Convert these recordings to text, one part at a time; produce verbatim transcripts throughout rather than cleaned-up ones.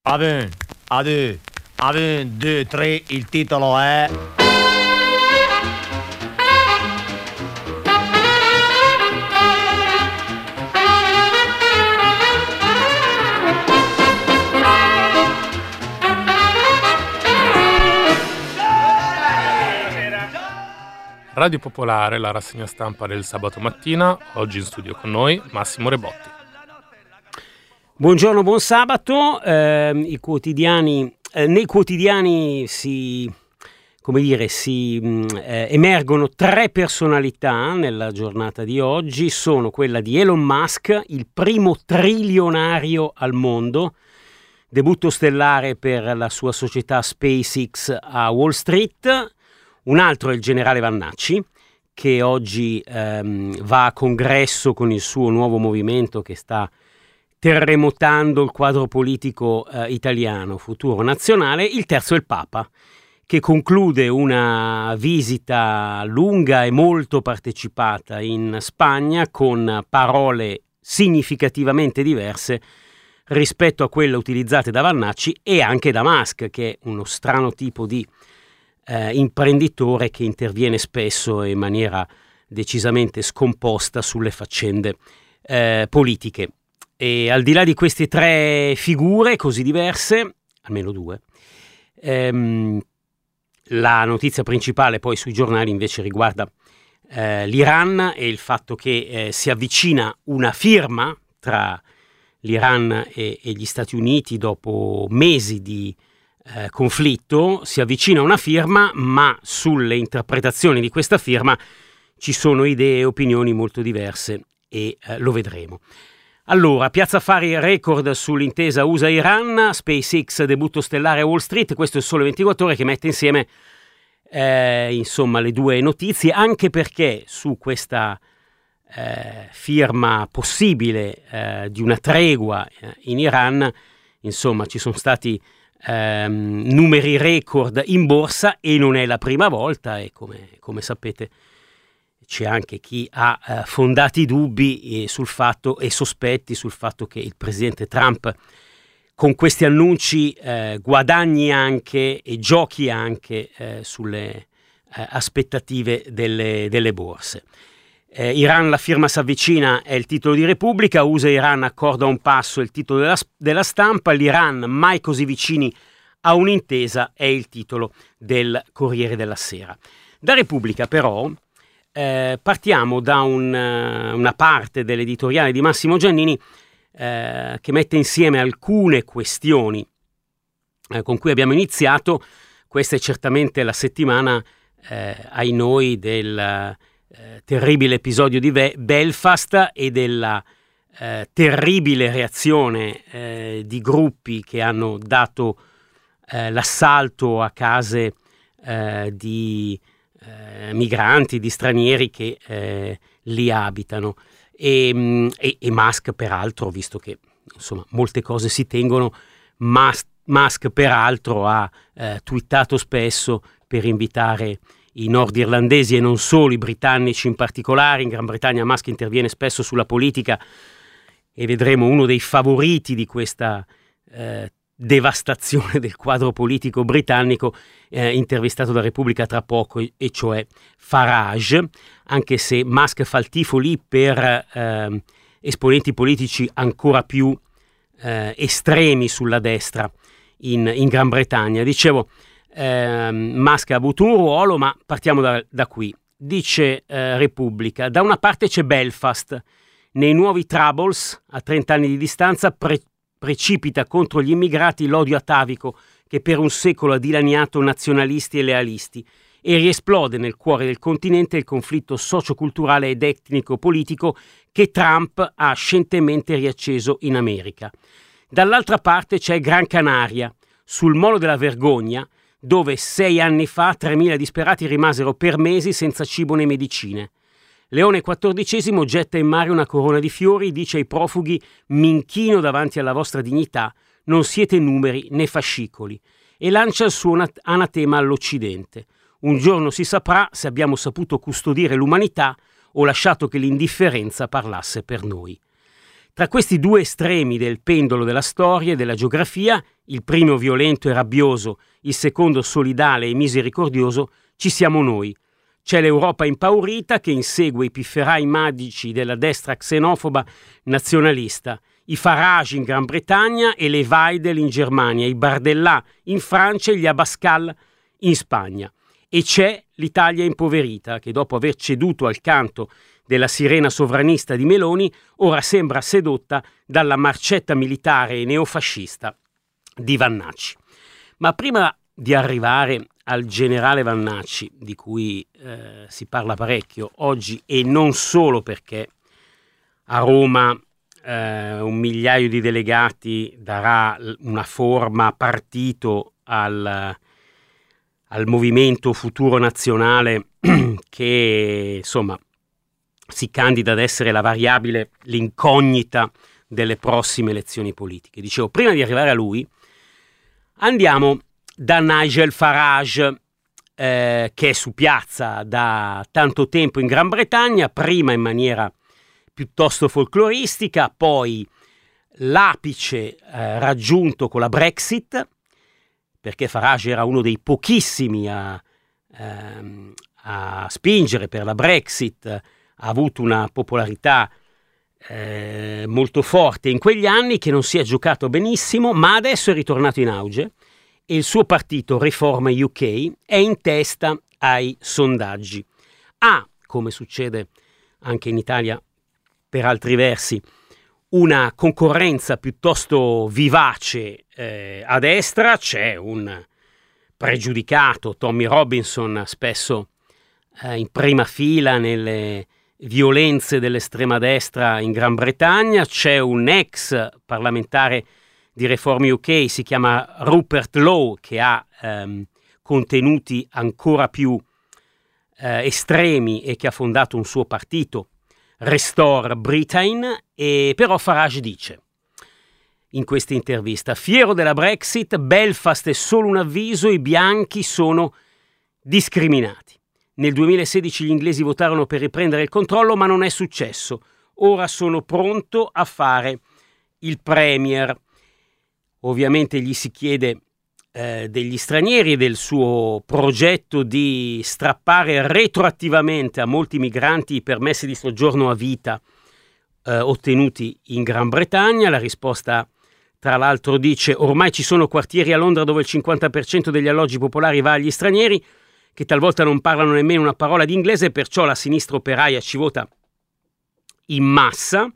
Aven, ade, aven, due, tre, il titolo è... Radio Popolare, la rassegna stampa del sabato mattina, oggi in studio con noi Massimo Rebotti. Buongiorno, buon sabato. Eh, i quotidiani, eh, nei quotidiani si, come dire, si eh, emergono tre personalità nella giornata di oggi. Sono quella di Elon Musk, il primo trilionario al mondo, debutto stellare per la sua società SpaceX a Wall Street. Un altro è il generale Vannacci, che oggi ehm, va a congresso con il suo nuovo movimento che sta terremotando il quadro politico eh, italiano, Futuro Nazionale. Il terzo è il Papa, che conclude una visita lunga e molto partecipata in Spagna con parole significativamente diverse rispetto a quelle utilizzate da Vannacci e anche da Musk, che è uno strano tipo di Eh, imprenditore che interviene spesso e in maniera decisamente scomposta sulle faccende eh, politiche. E al di là di queste tre figure così diverse, almeno due, ehm, la notizia principale poi sui giornali invece riguarda eh, l'Iran e il fatto che eh, si avvicina una firma tra l'Iran e, e gli Stati Uniti dopo mesi di Eh, conflitto. Si avvicina una firma, ma sulle interpretazioni di questa firma ci sono idee e opinioni molto diverse e eh, lo vedremo. Allora, Piazza Affari record sull'intesa U S A-Iran, SpaceX debutto stellare a Wall Street. Questo è il Sole ventiquattro Ore che mette insieme eh, insomma le due notizie, anche perché su questa eh, firma possibile eh, di una tregua eh, in Iran, insomma ci sono stati Um, numeri record in borsa e non è la prima volta, e come, come sapete c'è anche chi ha uh, fondati dubbi eh, sul fatto e sospetti sul fatto che il presidente Trump con questi annunci eh, guadagni anche e giochi anche eh, sulle eh, aspettative delle, delle borse. Eh, Iran, la firma s'avvicina, è il titolo di Repubblica. U S A-Iran, accordo a un passo, è il titolo della, della Stampa. L'Iran, mai così vicini a un'intesa, è il titolo del Corriere della Sera. Da Repubblica però eh, partiamo da un, uh, una parte dell'editoriale di Massimo Giannini eh, che mette insieme alcune questioni eh, con cui abbiamo iniziato. Questa è certamente la settimana, eh, ai noi, del Eh, terribile episodio di Ve- Belfast e della eh, terribile reazione eh, di gruppi che hanno dato eh, l'assalto a case eh, di eh, migranti, di stranieri che eh, lì abitano. E, e, e Musk, peraltro, visto che insomma molte cose si tengono, Musk, Musk peraltro ha eh, twittato spesso per invitare i nordirlandesi e non solo, i britannici in particolare. In Gran Bretagna Musk interviene spesso sulla politica e vedremo uno dei favoriti di questa eh, devastazione del quadro politico britannico eh, intervistato da Repubblica tra poco, e, e cioè Farage, anche se Musk fa il tifo lì per eh, esponenti politici ancora più eh, estremi sulla destra in, in Gran Bretagna. Dicevo, Eh, Musk ha avuto un ruolo, ma partiamo da, da qui. Dice eh, Repubblica: da una parte c'è Belfast, nei nuovi Troubles, a trenta anni di distanza, pre- precipita contro gli immigrati l'odio atavico che per un secolo ha dilaniato nazionalisti e lealisti, e riesplode nel cuore del continente il conflitto socioculturale ed etnico-politico che Trump ha scientemente riacceso in America. Dall'altra parte c'è Gran Canaria, sul molo della vergogna, dove sei anni fa tremila disperati rimasero per mesi senza cibo né medicine. Leone quattordicesimo getta in mare una corona di fiori, dice ai profughi: mi inchino davanti alla vostra dignità, non siete numeri né fascicoli, e lancia il suo anatema all'Occidente. Un giorno si saprà se abbiamo saputo custodire l'umanità o lasciato che l'indifferenza parlasse per noi. Tra questi due estremi del pendolo della storia e della geografia, il primo violento e rabbioso, il secondo solidale e misericordioso, ci siamo noi. C'è l'Europa impaurita che insegue i pifferai magici della destra xenofoba nazionalista, i Farage in Gran Bretagna e le Weidel in Germania, i Bardella in Francia e gli Abascal in Spagna. E c'è l'Italia impoverita che, dopo aver ceduto al canto della sirena sovranista di Meloni, ora sembra sedotta dalla marcetta militare e neofascista di Vannacci. Ma prima di arrivare al generale Vannacci, di cui eh, si parla parecchio oggi, e non solo perché a Roma eh, un migliaio di delegati darà una forma partito al, al movimento Futuro Nazionale che insomma si candida ad essere la variabile, l'incognita delle prossime elezioni politiche. Dicevo, prima di arrivare a lui, andiamo da Nigel Farage, eh, che è su piazza da tanto tempo in Gran Bretagna, prima in maniera piuttosto folcloristica, poi l'apice eh, raggiunto con la Brexit, perché Farage era uno dei pochissimi a, ehm, a spingere per la Brexit, ha avuto una popolarità eh, molto forte in quegli anni, che non si è giocato benissimo, ma adesso è ritornato in auge e il suo partito Reform U K è in testa ai sondaggi. Ha, come succede anche in Italia per altri versi, una concorrenza piuttosto vivace eh, a destra. C'è un pregiudicato, Tommy Robinson, spesso eh, in prima fila nelle violenze dell'estrema destra in Gran Bretagna. C'è un ex parlamentare di Reform U K, si chiama Rupert Lowe, che ha ehm, contenuti ancora più eh, estremi e che ha fondato un suo partito, Restore Britain. E però Farage dice in questa intervista: fiero della Brexit, Belfast è solo un avviso, i bianchi sono discriminati. Nel duemilasedici gli inglesi votarono per riprendere il controllo, ma non è successo. Ora sono pronto a fare il premier. Ovviamente gli si chiede eh, degli stranieri e del suo progetto di strappare retroattivamente a molti migranti i permessi di soggiorno a vita eh, ottenuti in Gran Bretagna. La risposta, tra l'altro, dice: ormai ci sono quartieri a Londra dove il cinquanta per cento degli alloggi popolari va agli stranieri, che talvolta non parlano nemmeno una parola di inglese, perciò la sinistra operaia ci vota in massa.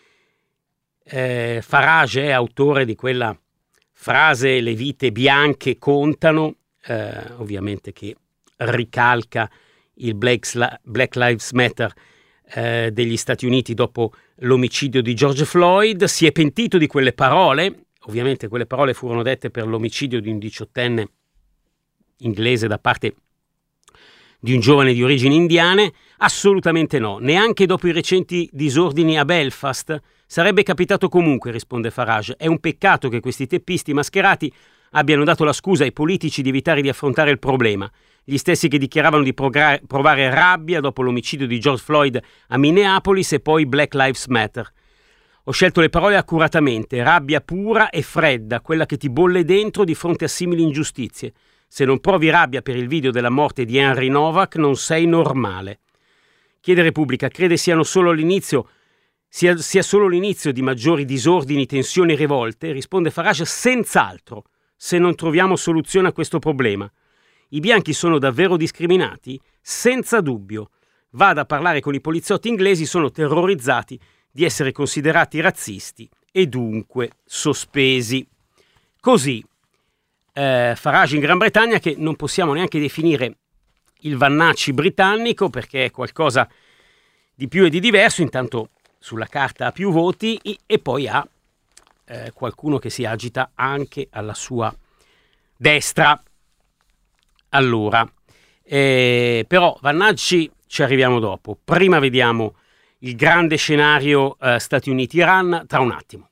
Eh, Farage è autore di quella frase "le vite bianche contano", eh, ovviamente che ricalca il Black, Black Lives Matter eh, degli Stati Uniti dopo l'omicidio di George Floyd. Si è pentito di quelle parole. Ovviamente quelle parole furono dette per l'omicidio di un diciottenne inglese da parte di un giovane di origini indiane. Assolutamente no, neanche dopo i recenti disordini a Belfast. Sarebbe capitato comunque, risponde Farage. È un peccato che questi teppisti mascherati abbiano dato la scusa ai politici di evitare di affrontare il problema. Gli stessi che dichiaravano di progra- provare rabbia dopo l'omicidio di George Floyd a Minneapolis e poi Black Lives Matter. Ho scelto le parole accuratamente: rabbia pura e fredda, quella che ti bolle dentro di fronte a simili ingiustizie. Se non provi rabbia per il video della morte di Henry Novak, non sei normale. Chiede Repubblica: crede siano solo l'inizio, sia, sia solo l'inizio di maggiori disordini, tensioni e rivolte? Risponde Farage: senz'altro, se non troviamo soluzione a questo problema. I bianchi sono davvero discriminati? Senza dubbio. Vada a parlare con i poliziotti inglesi, sono terrorizzati di essere considerati razzisti e dunque sospesi. Così eh, Farage in Gran Bretagna, che non possiamo neanche definire il Vannacci britannico, perché è qualcosa di più e di diverso. Intanto sulla carta ha più voti e poi ha eh, qualcuno che si agita anche alla sua destra. Allora, eh, però Vannacci ci arriviamo dopo. Prima vediamo il grande scenario eh, Stati Uniti-Iran tra un attimo.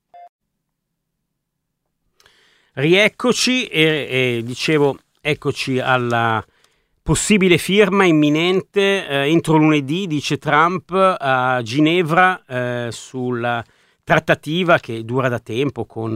Rieccoci e, e dicevo, eccoci alla possibile firma imminente eh, entro lunedì, dice Trump, a Ginevra eh, sul trattativa che dura da tempo con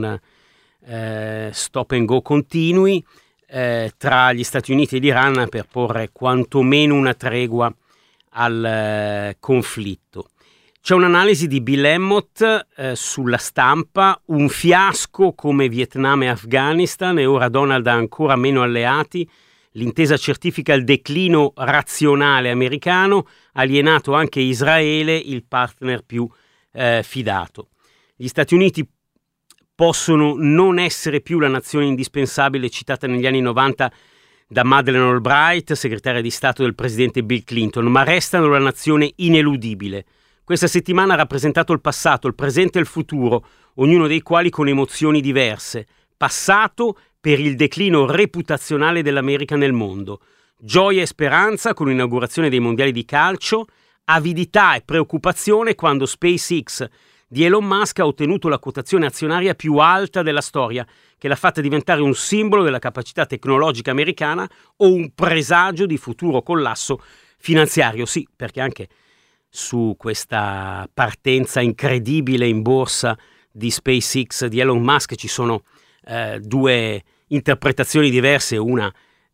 eh, stop and go continui eh, tra gli Stati Uniti e l'Iran per porre quantomeno una tregua al eh, conflitto. C'è un'analisi di Bill Emmott eh, sulla stampa: un fiasco come Vietnam e Afghanistan, e ora Donald ha ancora meno alleati. L'intesa certifica il declino razionale americano, alienato anche Israele, il partner più eh, fidato. Gli Stati Uniti possono non essere più la nazione indispensabile citata negli anni novanta da Madeleine Albright, segretaria di Stato del presidente Bill Clinton, ma restano la nazione ineludibile. Questa settimana ha rappresentato il passato, il presente e il futuro, ognuno dei quali con emozioni diverse. Passato per il declino reputazionale dell'America nel mondo, gioia e speranza con l'inaugurazione dei mondiali di calcio, avidità e preoccupazione quando SpaceX di Elon Musk ha ottenuto la quotazione azionaria più alta della storia, che l'ha fatta diventare un simbolo della capacità tecnologica americana o un presagio di futuro collasso finanziario. Sì, perché anche su questa partenza incredibile in borsa di SpaceX di Elon Musk ci sono eh, due interpretazioni diverse, una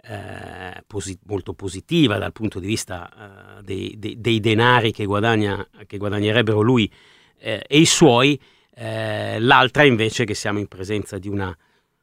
eh, posi- molto positiva dal punto di vista eh, dei, dei, dei denari che, guadagna, che guadagnerebbero lui eh, e i suoi, eh, l'altra invece che siamo in presenza di una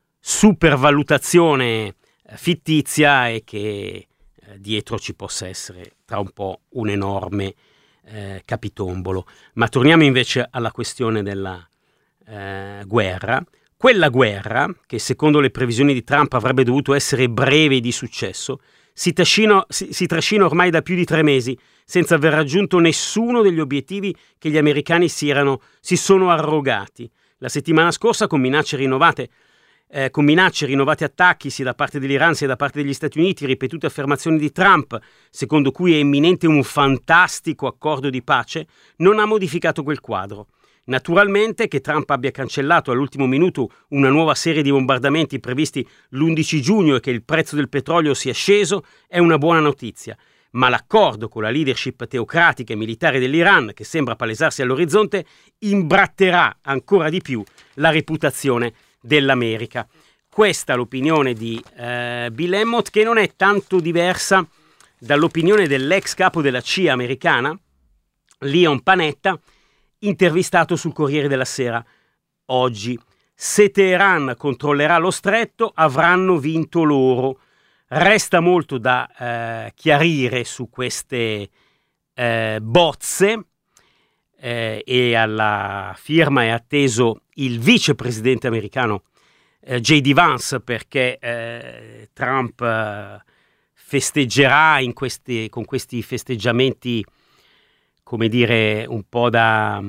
supervalutazione eh, fittizia e che eh, dietro ci possa essere tra un po' un enorme Eh, capitombolo. Ma torniamo invece alla questione della eh, guerra. Quella guerra, che secondo le previsioni di Trump avrebbe dovuto essere breve e di successo, si trascina, si, si trascina ormai da più di tre mesi, senza aver raggiunto nessuno degli obiettivi che gli americani si, erano, si sono arrogati. La settimana scorsa, con minacce rinnovate Eh, con minacce, rinnovati attacchi sia da parte dell'Iran sia da parte degli Stati Uniti, ripetute affermazioni di Trump, secondo cui è imminente un fantastico accordo di pace, non ha modificato quel quadro. Naturalmente che Trump abbia cancellato all'ultimo minuto una nuova serie di bombardamenti previsti l'undici giugno e che il prezzo del petrolio sia sceso è una buona notizia, ma l'accordo con la leadership teocratica e militare dell'Iran, che sembra palesarsi all'orizzonte, imbratterà ancora di più la reputazione dell'America. Questa è l'opinione di eh, Bill Emmott, che non è tanto diversa dall'opinione dell'ex capo della C I A americana, Leon Panetta, intervistato sul Corriere della Sera oggi. Se Teheran controllerà lo stretto, avranno vinto loro. Resta molto da eh, chiarire su queste eh, bozze. Eh, e alla firma è atteso il vicepresidente americano eh, J D Vance, perché eh, Trump eh, festeggerà in questi, con questi festeggiamenti, come dire, un po' da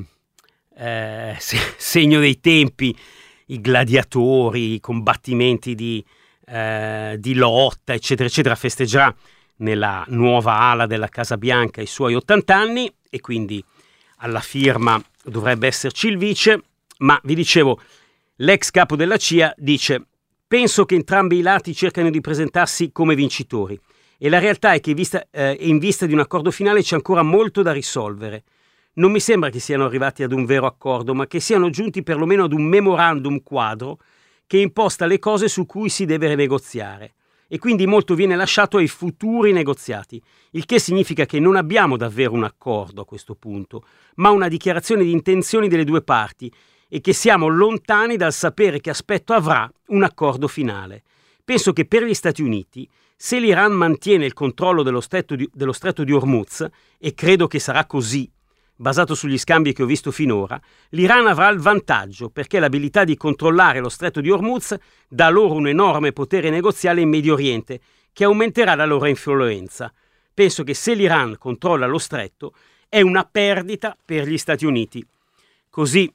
eh, se- segno dei tempi, i gladiatori, i combattimenti di, eh, di lotta, eccetera, eccetera. Festeggerà nella nuova ala della Casa Bianca i suoi ottanta anni e quindi alla firma dovrebbe esserci il vice, ma vi dicevo, l'ex capo della C I A dice: penso che entrambi i lati cercano di presentarsi come vincitori e la realtà è che in vista, eh, in vista di un accordo finale c'è ancora molto da risolvere. Non mi sembra che siano arrivati ad un vero accordo, ma che siano giunti perlomeno ad un memorandum quadro che imposta le cose su cui si deve negoziare. E quindi molto viene lasciato ai futuri negoziati, il che significa che non abbiamo davvero un accordo a questo punto, ma una dichiarazione di intenzioni delle due parti e che siamo lontani dal sapere che aspetto avrà un accordo finale. Penso che per gli Stati Uniti, se l'Iran mantiene il controllo dello stretto di, dello stretto di Hormuz, e credo che sarà così, basato sugli scambi che ho visto finora, l'Iran avrà il vantaggio perché l'abilità di controllare lo stretto di Hormuz dà loro un enorme potere negoziale in Medio Oriente che aumenterà la loro influenza. Penso che se l'Iran controlla lo stretto è una perdita per gli Stati Uniti. Così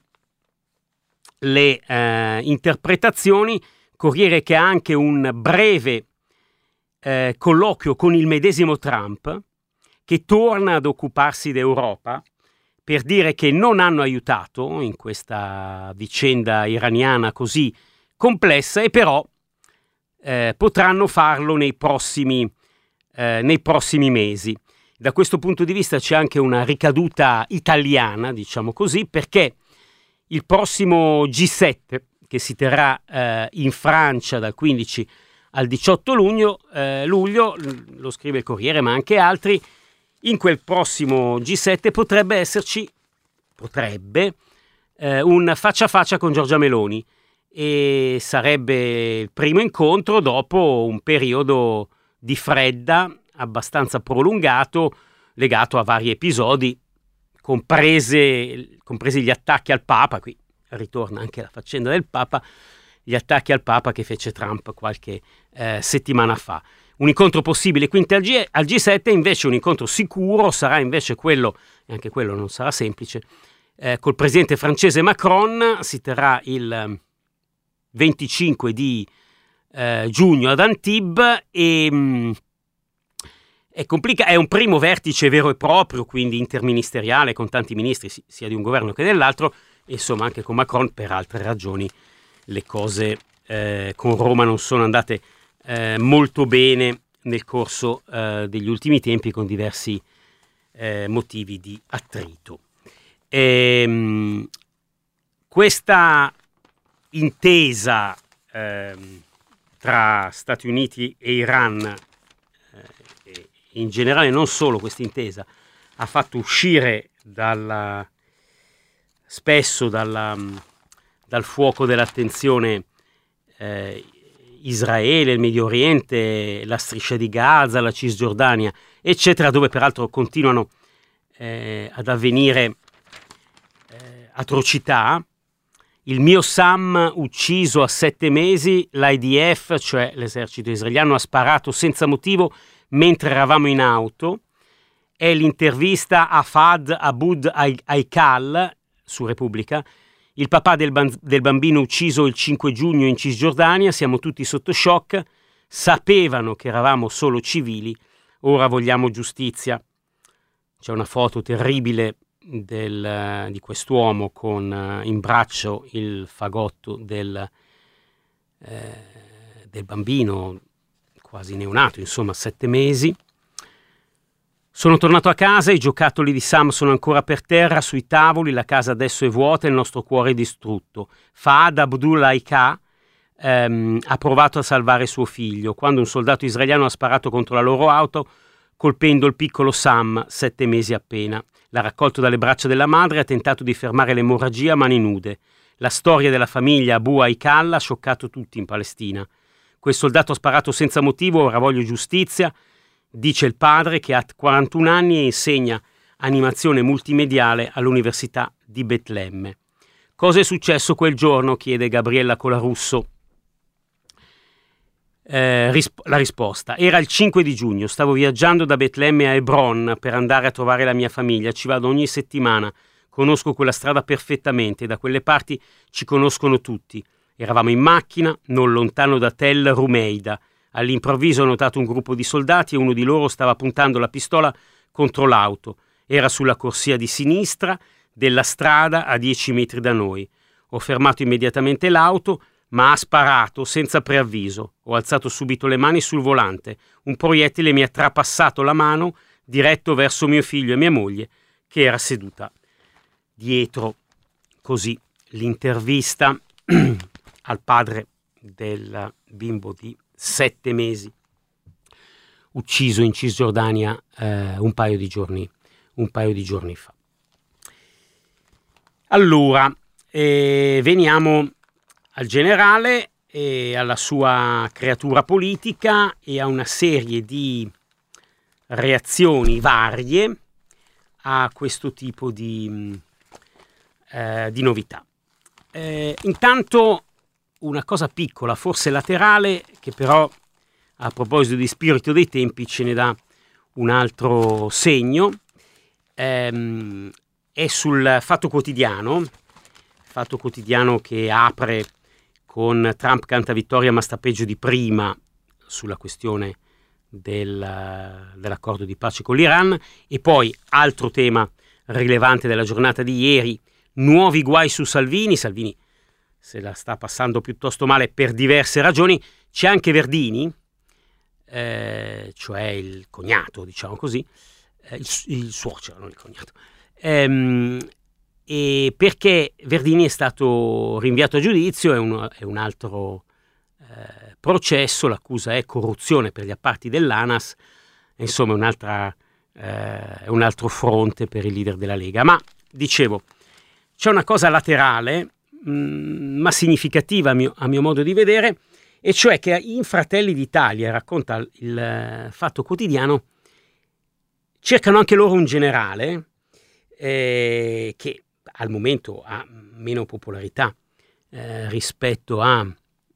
le eh, interpretazioni. Corriere che ha anche un breve eh, colloquio con il medesimo Trump, che torna ad occuparsi d'Europa per dire che non hanno aiutato in questa vicenda iraniana così complessa e però eh, potranno farlo nei prossimi, eh, nei prossimi mesi. Da questo punto di vista c'è anche una ricaduta italiana, diciamo così, perché il prossimo G sette che si terrà eh, in Francia dal quindici al diciotto luglio, eh, luglio, lo scrive il Corriere ma anche altri, in quel prossimo G sette potrebbe esserci, potrebbe, eh, un faccia a faccia con Giorgia Meloni, e sarebbe il primo incontro dopo un periodo di fredda abbastanza prolungato legato a vari episodi, comprese, compresi gli attacchi al Papa. Qui ritorna anche la faccenda del Papa, gli attacchi al Papa che fece Trump qualche eh, settimana fa. Un incontro possibile quindi al, G- al G sette, invece un incontro sicuro sarà invece quello, e anche quello non sarà semplice, eh, col presidente francese Macron. Si terrà il venticinque di eh, giugno ad Antibes e mh, è, complica- è un primo vertice vero e proprio, quindi interministeriale, con tanti ministri sia di un governo che dell'altro, e insomma anche con Macron. Per altre ragioni le cose eh, con Roma non sono andate eh, molto bene nel corso eh, degli ultimi tempi, con diversi eh, motivi di attrito. E, mh, questa intesa eh, tra Stati Uniti e Iran, eh, e in generale non solo questa intesa, ha fatto uscire dalla, spesso dalla, dal fuoco dell'attenzione eh, Israele, il Medio Oriente, la striscia di Gaza, la Cisgiordania, eccetera, dove peraltro continuano eh, ad avvenire eh, atrocità. Il mio Sam ucciso a sette mesi, l'I D F, cioè l'esercito israeliano, ha sparato senza motivo mentre eravamo in auto. È l'intervista a Fahd Aboud Haikal su Repubblica. Il papà del, ban- del bambino ucciso il cinque giugno in Cisgiordania, siamo tutti sotto shock, sapevano che eravamo solo civili, ora vogliamo giustizia. C'è una foto terribile Del, di quest'uomo con uh, in braccio il fagotto del, eh, del bambino quasi neonato, insomma sette mesi. Sono tornato a casa, i giocattoli di Sam sono ancora per terra sui tavoli, la casa adesso è vuota e il nostro cuore è distrutto. Fahd Abdullah ehm, ha provato a salvare suo figlio quando un soldato israeliano ha sparato contro la loro auto, colpendo il piccolo Sam, sette mesi appena. L'ha raccolto dalle braccia della madre e ha tentato di fermare l'emorragia a mani nude. La storia della famiglia Abu Haikal ha scioccato tutti in Palestina. Quel soldato ha sparato senza motivo, ora voglio giustizia, dice il padre, che ha quarantuno anni e insegna animazione multimediale all'Università di Betlemme. Cosa è successo quel giorno? Chiede Gabriella Colarusso. Eh, risp- la risposta: era il cinque di giugno, stavo viaggiando da Betlemme a Hebron per andare a trovare la mia famiglia, ci vado ogni settimana, conosco quella strada perfettamente, da quelle parti ci conoscono tutti. Eravamo in macchina, non lontano da Tel Rumeida. All'improvviso ho notato un gruppo di soldati e uno di loro stava puntando la pistola contro l'auto. Era sulla corsia di sinistra della strada a dieci metri da noi. Ho fermato immediatamente l'auto, ma ha sparato senza preavviso. Ho alzato subito le mani sul volante. Un proiettile mi ha trapassato la mano diretto verso mio figlio e mia moglie, che era seduta dietro. Così l'intervista al padre del bimbo di sette mesi ucciso in Cisgiordania eh, un paio di giorni un paio di giorni fa. Allora, eh, veniamo al generale e alla sua creatura politica e a una serie di reazioni varie a questo tipo di, eh, di novità. Eh, intanto una cosa piccola, forse laterale, che però a proposito di spirito dei tempi ce ne dà un altro segno, ehm, è sul Fatto Quotidiano, Fatto Quotidiano che apre con Trump canta vittoria ma sta peggio di prima sulla questione del, dell'accordo di pace con l'Iran, e poi altro tema rilevante della giornata di ieri, nuovi guai su Salvini. Salvini se la sta passando piuttosto male per diverse ragioni. C'è anche Verdini, eh, cioè il cognato, diciamo così, eh, il, il suocero, non il cognato, ehm, e perché Verdini è stato rinviato a giudizio, è un, è un altro eh, processo, l'accusa è corruzione per gli appalti dell'ANAS, insomma è un'altra, eh, un altro fronte per il leader della Lega. Ma dicevo, c'è una cosa laterale, mh, ma significativa a mio, a mio modo di vedere, e cioè che in Fratelli d'Italia, racconta il, il Fatto Quotidiano, cercano anche loro un generale eh, che al momento ha meno popolarità eh, rispetto a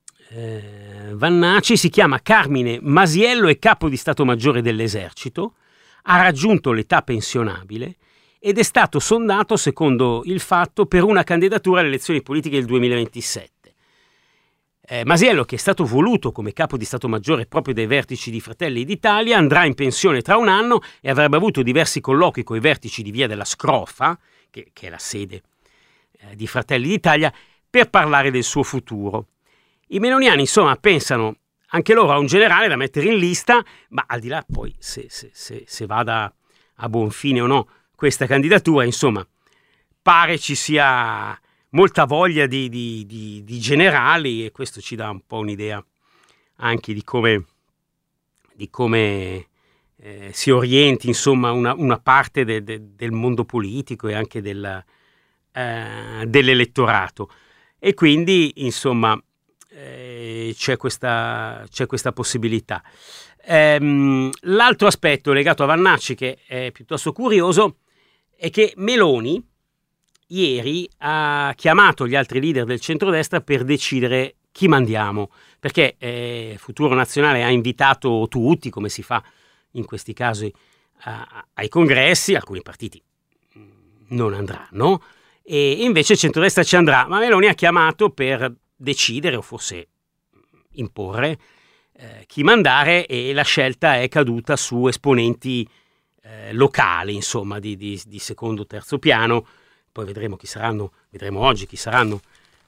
eh, Vannacci, si chiama Carmine Masiello, è capo di Stato Maggiore dell'Esercito, ha raggiunto l'età pensionabile ed è stato sondato, secondo il Fatto, per una candidatura alle elezioni politiche del duemilaventisette. Eh, Masiello, che è stato voluto come capo di Stato Maggiore proprio dai vertici di Fratelli d'Italia, andrà in pensione tra un anno e avrebbe avuto diversi colloqui con i vertici di Via della Scrofa, che, che è la sede eh, di Fratelli d'Italia, per parlare del suo futuro. I meloniani, insomma, pensano anche loro a un generale da mettere in lista, ma al di là poi se, se, se, se vada a buon fine o no questa candidatura, insomma, pare ci sia molta voglia di, di, di, di generali, e questo ci dà un po' un'idea anche di come, di come eh, si orienti, insomma, una, una parte de, de, del mondo politico e anche del, eh, dell'elettorato. E quindi, insomma, eh, c'è, questa, c'è questa possibilità. Ehm, l'altro aspetto legato a Vannacci, che è piuttosto curioso, è che Meloni ieri ha chiamato gli altri leader del centrodestra per decidere chi mandiamo, perché eh, Futuro Nazionale ha invitato tutti, come si fa in questi casi, a, ai congressi. Alcuni partiti non andranno e invece il centrodestra ci andrà, ma Meloni ha chiamato per decidere, o forse imporre, eh, chi mandare, e la scelta è caduta su esponenti eh, locali, insomma, di, di, di secondo, terzo piano. Poi vedremo chi saranno, vedremo oggi chi saranno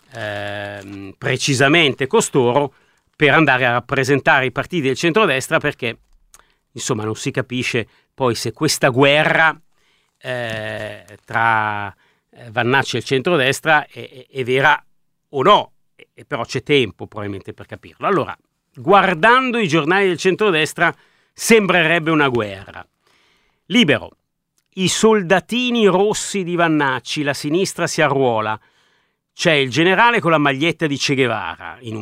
eh, precisamente costoro per andare a rappresentare i partiti del centrodestra, perché insomma non si capisce poi se questa guerra eh, tra Vannacci e il centrodestra è, è, è vera o no, e, però c'è tempo probabilmente per capirlo. Allora, guardando i giornali del centrodestra sembrerebbe una guerra. Libero: i soldatini rossi di Vannacci, la sinistra si arruola. C'è il generale con la maglietta di Che Guevara, in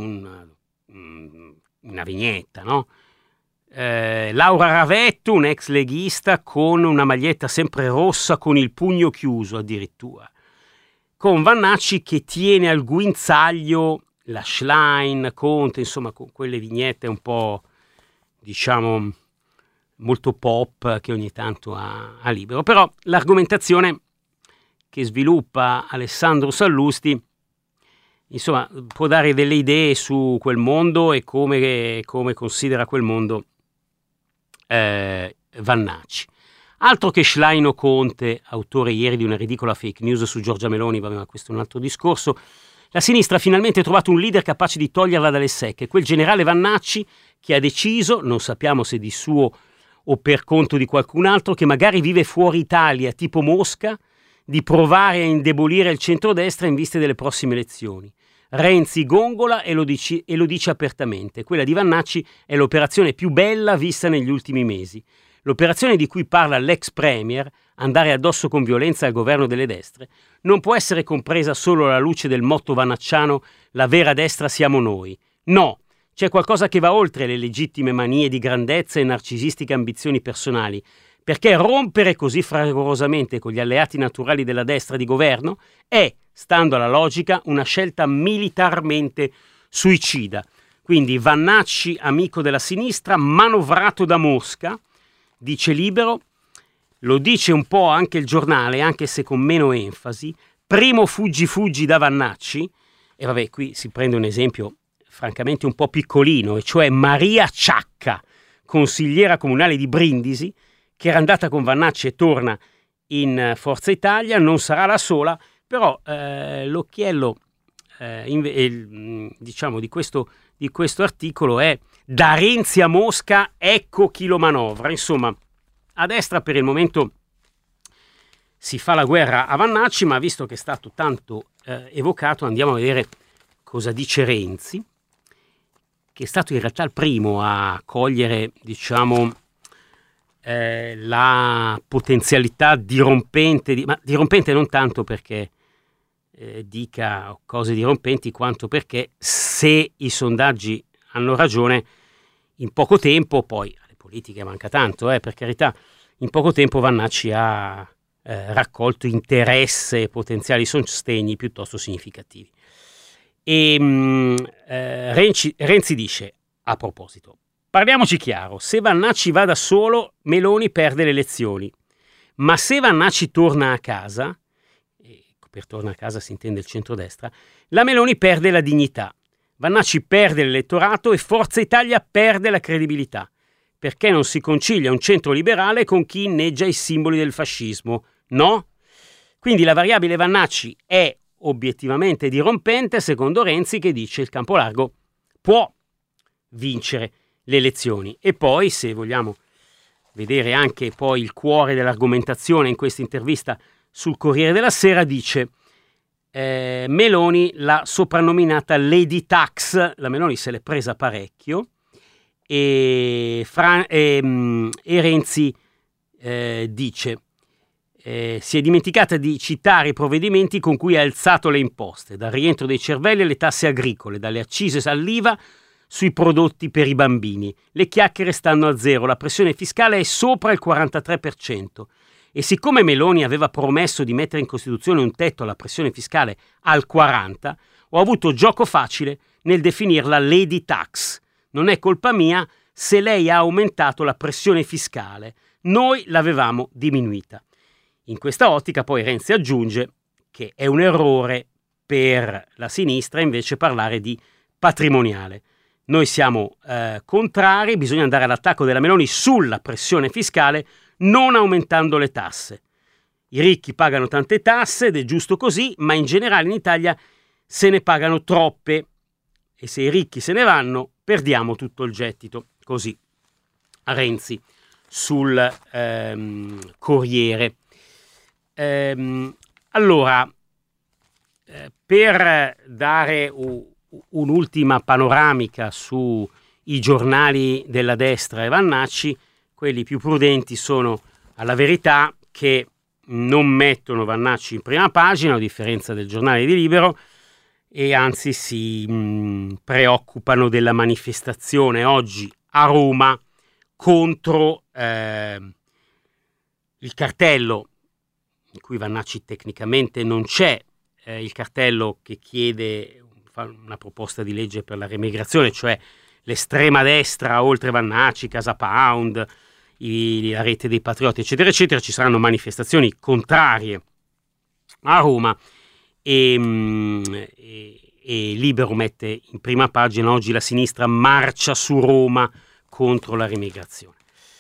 un, una vignetta, no? Eh, Laura Ravetto, un ex leghista, con una maglietta sempre rossa con il pugno chiuso addirittura. Con Vannacci che tiene al guinzaglio la Schlein, Conte, insomma con quelle vignette un po', diciamo, molto pop che ogni tanto ha, ha Libero. Però l'argomentazione che sviluppa Alessandro Sallusti, insomma, può dare delle idee su quel mondo e come, come considera quel mondo eh, Vannacci. Altro che Schlein o Conte, autore ieri di una ridicola fake news su Giorgia Meloni, vabbè, ma questo è un altro discorso. La sinistra ha finalmente trovato un leader capace di toglierla dalle secche, quel generale Vannacci che ha deciso, non sappiamo se di suo o per conto di qualcun altro, che magari vive fuori Italia, tipo Mosca, di provare a indebolire il centrodestra in vista delle prossime elezioni. Renzi gongola e lo, dici, e lo dice apertamente. Quella di Vannacci è l'operazione più bella vista negli ultimi mesi. L'operazione di cui parla l'ex premier, andare addosso con violenza al governo delle destre, non può essere compresa solo alla luce del motto vannacciano «la vera destra siamo noi». No! C'è qualcosa che va oltre le legittime manie di grandezza e narcisistiche ambizioni personali, perché rompere così fragorosamente con gli alleati naturali della destra di governo è, stando alla logica, una scelta militarmente suicida. Quindi Vannacci, amico della sinistra, manovrato da Mosca, dice Libero, lo dice un po' anche il giornale, anche se con meno enfasi, primo fuggi fuggi da Vannacci, e vabbè, qui si prende un esempio francamente un po' piccolino, e cioè Maria Ciacca, consigliera comunale di Brindisi, che era andata con Vannacci e torna in Forza Italia. Non sarà la sola, però eh, l'occhiello eh, in, eh, diciamo di questo, di questo articolo è: da Renzi a Mosca, ecco chi lo manovra. Insomma, a destra per il momento si fa la guerra a Vannacci, ma visto che è stato tanto eh, evocato, andiamo a vedere cosa dice Renzi, che è stato in realtà il primo a cogliere, diciamo, eh, la potenzialità dirompente, di, ma dirompente non tanto perché eh, dica cose dirompenti, quanto perché se i sondaggi hanno ragione, in poco tempo, poi alle politiche manca tanto, eh, per carità, in poco tempo Vannacci ha eh, raccolto interesse e potenziali sostegni piuttosto significativi. E mh, eh, Renzi, Renzi dice, a proposito, parliamoci chiaro, se Vannacci va da solo, Meloni perde le elezioni, ma se Vannacci torna a casa, e per torna a casa si intende il centrodestra, la Meloni perde la dignità, Vannacci perde l'elettorato e Forza Italia perde la credibilità, perché non si concilia un centro liberale con chi inneggia i simboli del fascismo, no? Quindi la variabile Vannacci è obiettivamente dirompente, secondo Renzi, che dice il campo largo può vincere le elezioni. E poi, se vogliamo vedere anche poi il cuore dell'argomentazione in questa intervista sul Corriere della Sera, dice eh, Meloni l'ha soprannominata Lady Tax, la Meloni se l'è presa parecchio, e, Fra- e, e Renzi eh, dice Eh, si è dimenticata di citare i provvedimenti con cui ha alzato le imposte, dal rientro dei cervelli alle tasse agricole, dalle accise all'I V A sui prodotti per i bambini. Le chiacchiere stanno a zero, la pressione fiscale è sopra il quarantatré per cento e siccome Meloni aveva promesso di mettere in Costituzione un tetto alla pressione fiscale al quaranta, ho avuto gioco facile nel definirla Lady Tax. Non è colpa mia se lei ha aumentato la pressione fiscale, noi l'avevamo diminuita. In questa ottica poi Renzi aggiunge che è un errore per la sinistra invece parlare di patrimoniale. Noi siamo eh, contrari, bisogna andare all'attacco della Meloni sulla pressione fiscale non aumentando le tasse. I ricchi pagano tante tasse ed è giusto così, ma in generale in Italia se ne pagano troppe e se i ricchi se ne vanno perdiamo tutto il gettito. Così a Renzi sul ehm, Corriere. Ehm, allora, eh, per dare u, un'ultima panoramica sui giornali della destra e Vannacci, quelli più prudenti sono alla Verità, che non mettono Vannacci in prima pagina, a differenza del giornale di Libero, e anzi si mh, preoccupano della manifestazione oggi a Roma contro eh, il cartello, in cui Vannacci tecnicamente non c'è, eh, il cartello che chiede una proposta di legge per la remigrazione, cioè l'estrema destra, oltre Vannacci, Casa Pound, i, la rete dei patrioti, eccetera, eccetera. Ci saranno manifestazioni contrarie a Roma e, e, e Libero mette in prima pagina oggi la sinistra marcia su Roma contro la remigrazione.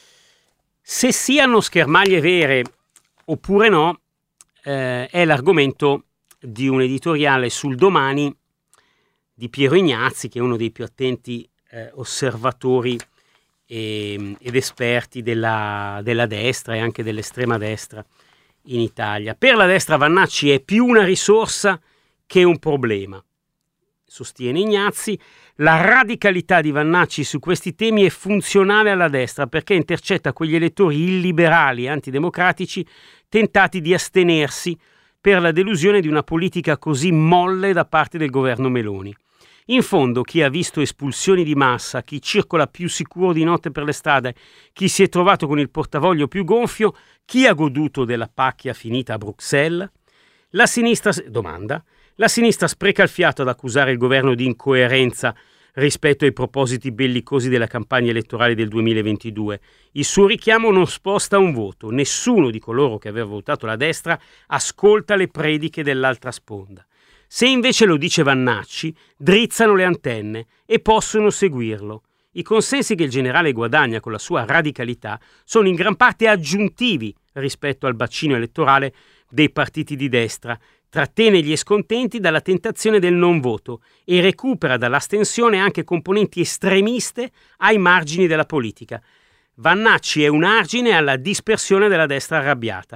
Se siano schermaglie vere oppure no, eh, è l'argomento di un editoriale sul Domani di Piero Ignazzi, che è uno dei più attenti eh, osservatori e, ed esperti della, della destra e anche dell'estrema destra in Italia. Per la destra Vannacci è più una risorsa che un problema. Sostiene Ignazzi, la radicalità di Vannacci su questi temi è funzionale alla destra perché intercetta quegli elettori illiberali e antidemocratici tentati di astenersi per la delusione di una politica così molle da parte del governo Meloni. In fondo, chi ha visto espulsioni di massa, chi circola più sicuro di notte per le strade, chi si è trovato con il portavoglio più gonfio, chi ha goduto della pacchia finita a Bruxelles? La sinistra, domanda, la sinistra spreca il fiato ad accusare il governo di incoerenza rispetto ai propositi bellicosi della campagna elettorale del duemilaventidue. Il suo richiamo non sposta un voto. Nessuno di coloro che aveva votato la destra ascolta le prediche dell'altra sponda. Se invece lo dice Vannacci, drizzano le antenne e possono seguirlo. I consensi che il generale guadagna con la sua radicalità sono in gran parte aggiuntivi rispetto al bacino elettorale dei partiti di destra, trattiene gli scontenti dalla tentazione del non voto e recupera dall'astensione anche componenti estremiste ai margini della politica. Vannacci è un argine alla dispersione della destra arrabbiata.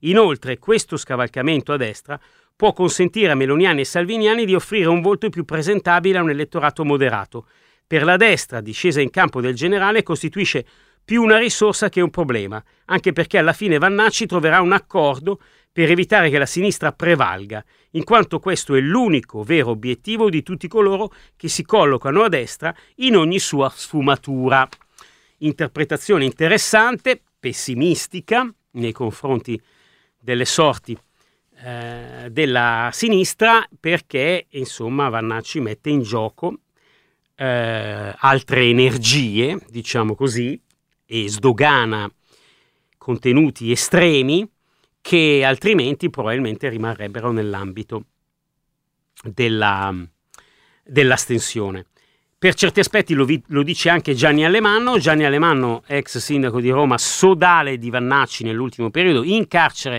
Inoltre, questo scavalcamento a destra può consentire a meloniani e salviniani di offrire un volto più presentabile a un elettorato moderato. Per la destra, discesa in campo del generale costituisce più una risorsa che un problema, anche perché alla fine Vannacci troverà un accordo per evitare che la sinistra prevalga, in quanto questo è l'unico vero obiettivo di tutti coloro che si collocano a destra in ogni sua sfumatura. Interpretazione interessante, pessimistica nei confronti delle sorti eh, della sinistra, perché insomma Vannacci mette in gioco eh, altre energie, diciamo così, e sdogana contenuti estremi che altrimenti probabilmente rimarrebbero nell'ambito della, dell'astensione. Per certi aspetti lo, vi, lo dice anche Gianni Alemanno, Gianni Alemanno, ex sindaco di Roma, sodale di Vannacci nell'ultimo periodo, in carcere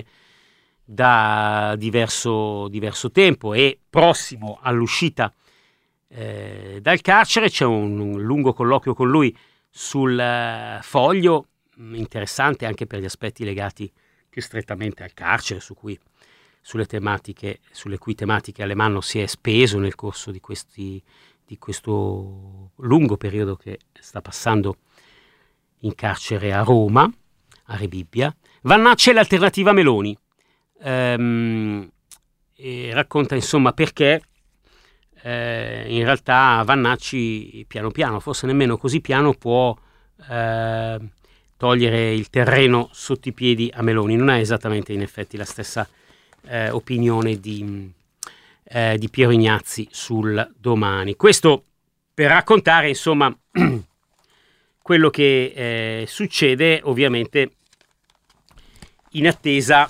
da diverso, diverso tempo e prossimo all'uscita eh, dal carcere. C'è un, un lungo colloquio con lui sul uh, Foglio, interessante anche per gli aspetti legati più strettamente al carcere, su cui, sulle tematiche, sulle cui tematiche Alemanno si è speso nel corso di, questi, di questo lungo periodo che sta passando in carcere a Roma, a Rebibbia. Vannacci è l'alternativa Meloni. Ehm, e racconta insomma perché eh, in realtà Vannacci piano piano, forse nemmeno così piano, può eh, togliere il terreno sotto i piedi a Meloni. Non ha esattamente in effetti la stessa eh, opinione di, eh, di Piero Ignazzi sul Domani. Questo per raccontare insomma quello che eh, succede ovviamente in attesa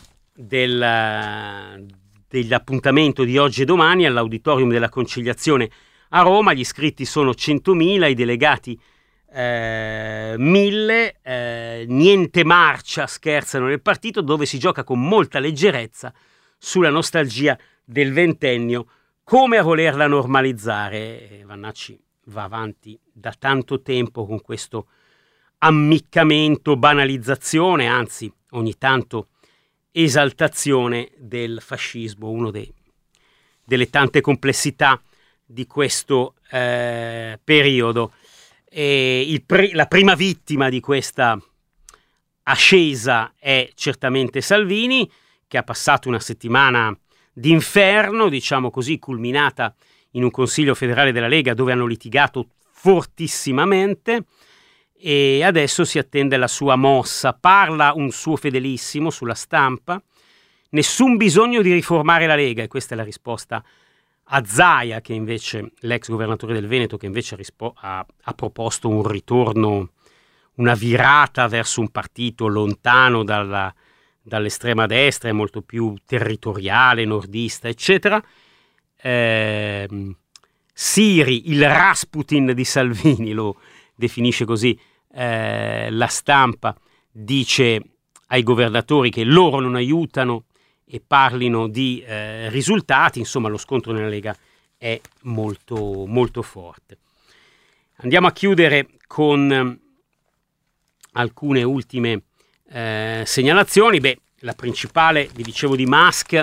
del, dell'appuntamento di oggi e domani all'Auditorium della Conciliazione a Roma. Gli iscritti sono centomila, i delegati eh, mille, eh, niente marcia, scherzano nel partito, dove si gioca con molta leggerezza sulla nostalgia del ventennio, come a volerla normalizzare. Vannacci va avanti da tanto tempo con questo ammiccamento, banalizzazione, anzi ogni tanto esaltazione del fascismo, uno dei, delle tante complessità di questo eh, periodo. E il pre- la prima vittima di questa ascesa è certamente Salvini, che ha passato una settimana d'inferno, diciamo così, culminata in un Consiglio federale della Lega dove hanno litigato fortissimamente, e adesso si attende la sua mossa. Parla un suo fedelissimo sulla Stampa: nessun bisogno di riformare la Lega, e questa è la risposta a Zaia, che invece, l'ex governatore del Veneto, che invece rispo- ha, ha proposto un ritorno, una virata verso un partito lontano dalla, dall'estrema destra e molto più territoriale, nordista, eccetera. Eh, Siri, il Rasputin di Salvini, lo definisce così eh, la Stampa, dice ai governatori che loro non aiutano e parlino di eh, risultati. Insomma, lo scontro nella Lega è molto, molto forte. Andiamo a chiudere con eh, alcune ultime eh, segnalazioni. Beh, la principale, vi dicevo, di Musk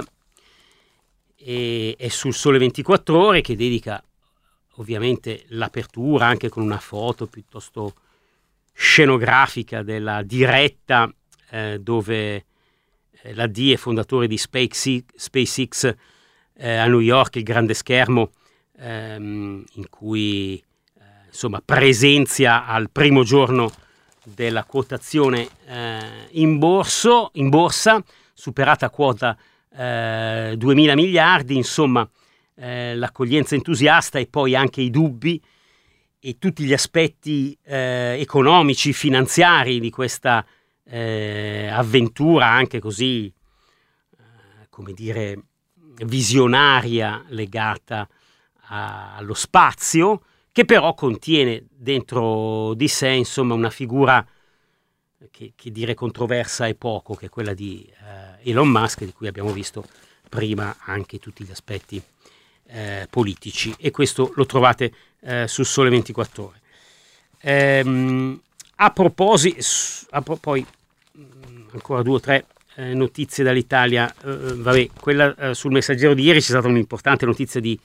e, è sul Sole ventiquattro Ore, che dedica ovviamente l'apertura anche con una foto piuttosto scenografica della diretta eh, dove eh, la D è fondatore di SpaceX, SpaceX eh, a New York, il grande schermo ehm, in cui eh, insomma presenzia al primo giorno della quotazione eh, in, borso, in borsa, superata quota eh, duemila miliardi, insomma. Eh, l'accoglienza entusiasta e poi anche i dubbi e tutti gli aspetti eh, economici, finanziari di questa eh, avventura anche così, eh, come dire, visionaria, legata a, allo spazio, che però contiene dentro di sé insomma una figura che, che dire controversa è poco, che è quella di eh, Elon Musk, di cui abbiamo visto prima anche tutti gli aspetti Eh, politici, e questo lo trovate eh, su Sole ventiquattro Ore. Ehm, a proposito, a pro- poi mh, ancora due o tre eh, notizie dall'Italia. Eh, vabbè, quella eh, sul Messaggero di ieri c'è stata un'importante notizia di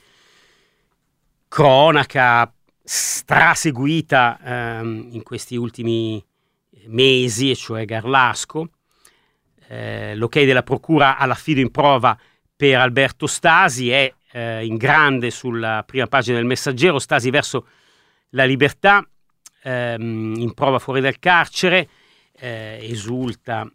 cronaca straseguita ehm, in questi ultimi mesi, e cioè Garlasco. Eh, l'ok della procura all'affido in prova per Alberto Stasi è eh, in grande sulla prima pagina del Messaggero. Stasi verso la libertà, ehm, in prova fuori dal carcere, eh, esulta,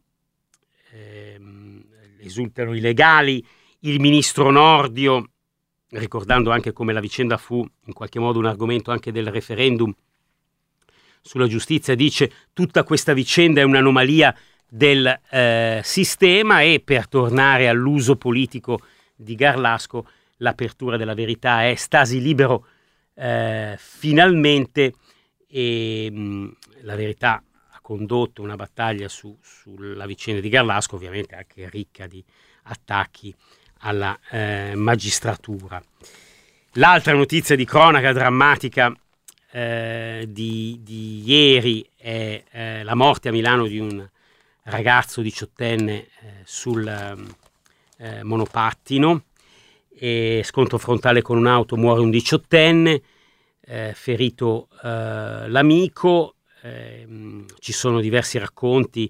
ehm, esultano i legali, il ministro Nordio, ricordando anche come la vicenda fu in qualche modo un argomento anche del referendum sulla giustizia, dice tutta questa vicenda è un'anomalia del eh, sistema. E per tornare all'uso politico di Garlasco, l'apertura della Verità è Stasi libero eh, finalmente, e mh, la Verità ha condotto una battaglia su, sulla vicenda di Garlasco, ovviamente anche ricca di attacchi alla eh, magistratura. L'altra notizia di cronaca drammatica eh, di, di ieri è eh, la morte a Milano di un ragazzo diciottenne eh, sul eh, monopattino, e scontro frontale con un'auto, muore un diciottenne, eh, ferito eh, l'amico. Eh, ci sono diversi racconti,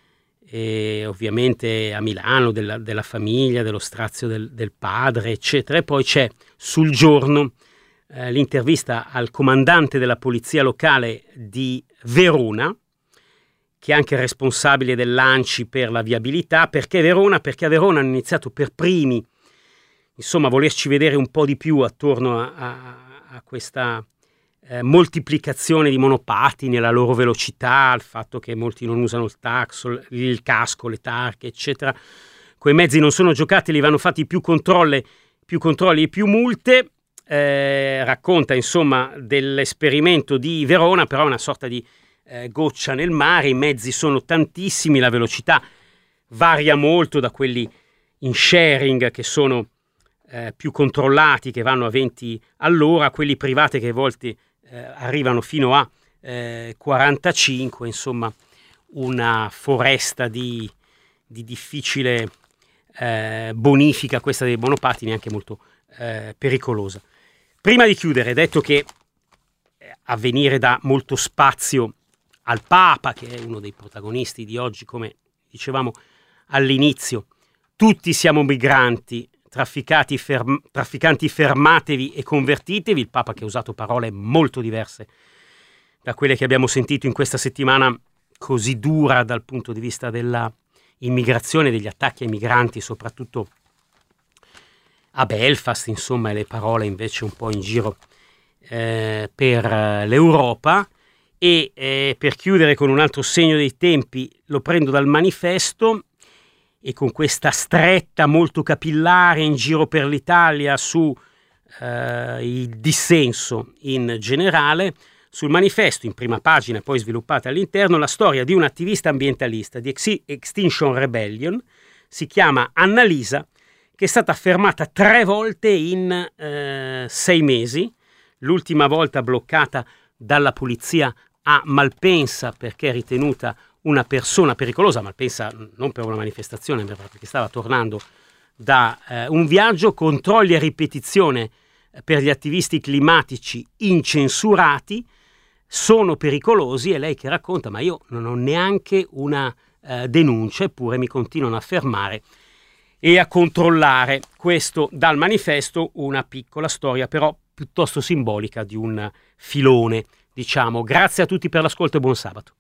e ovviamente a Milano della, della famiglia, dello strazio del, del padre, eccetera. E poi c'è sul Giorno eh, l'intervista al comandante della polizia locale di Verona, che è anche responsabile dell'ANCI per la viabilità. Perché Verona? Perché a Verona hanno iniziato per primi, insomma, a volerci vedere un po' di più attorno a, a, a questa eh, moltiplicazione di monopattini, la loro velocità, il fatto che molti non usano il taxo, il casco, le tarche, eccetera. Quei mezzi non sono giocattoli, vanno fatti più controlli, più controlli e più multe. Eh, racconta insomma dell'esperimento di Verona, però è una sorta di eh, goccia nel mare. I mezzi sono tantissimi, la velocità varia molto da quelli in sharing, che sono eh, più controllati, che vanno a venti all'ora, a quelli privati che a volte eh, arrivano fino a eh, quarantacinque. Insomma, una foresta di, di difficile eh, bonifica questa dei monopattini, anche molto eh, pericolosa. Prima di chiudere, detto che a venire da molto spazio al Papa, che è uno dei protagonisti di oggi, come dicevamo all'inizio, tutti siamo migranti, trafficati, ferm- trafficanti, fermatevi e convertitevi. Il Papa, che ha usato parole molto diverse da quelle che abbiamo sentito in questa settimana così dura dal punto di vista della immigrazione, degli attacchi ai migranti, soprattutto a Belfast, insomma, e le parole invece un po' in giro eh, per l'Europa. E eh, per chiudere con un altro segno dei tempi, lo prendo dal Manifesto, e con questa stretta molto capillare in giro per l'Italia su eh, il dissenso in generale. Sul Manifesto, in prima pagina, poi sviluppata all'interno, la storia di un attivista ambientalista di Ex- Extinction Rebellion, si chiama Annalisa, che è stata fermata tre volte in eh, sei mesi, l'ultima volta bloccata dalla polizia a Malpensa perché è ritenuta una persona pericolosa. Malpensa non per una manifestazione, ma perché stava tornando da eh, un viaggio. Controlli a ripetizione per gli attivisti climatici incensurati, sono pericolosi, e lei che racconta: ma io non ho neanche una eh, denuncia, eppure mi continuano a fermare e a controllare. Questo dal Manifesto, una piccola storia però piuttosto simbolica di un filone, diciamo. Grazie a tutti per l'ascolto e buon sabato.